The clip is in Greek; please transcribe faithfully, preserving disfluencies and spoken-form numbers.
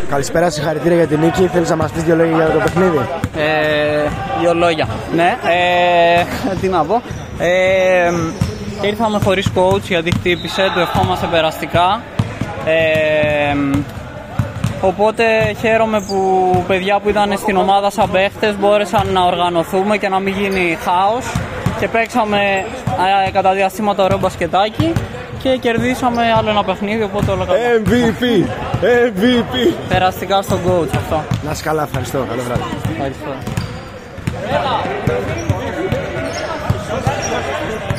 Καλησπέρα, συγχαρητήρια για την νίκη. Θέλεις να μας πεις δύο λόγια για το παιχνίδι? Ε, δύο λόγια. Ναι, ε, τι να πω. Ε, ήρθαμε χωρίς coach γιατί χτύπησε, του ευχόμαστε περαστικά. Ε, οπότε χαίρομαι που παιδιά που ήταν στην ομάδα σαν παίχτες μπόρεσαν να οργανωθούμε και να μην γίνει χάος. Και παίξαμε ε, κατά διαστήματα ωραίο μπασκετάκι και κερδίσαμε άλλο ένα παιχνίδι, οπότε όλα καλά. εμ βι πι! εμ βι πι! Περαστικά στον coach αυτό. Να είσαι καλά, ευχαριστώ. Καλό βράδυ. Ευχαριστώ.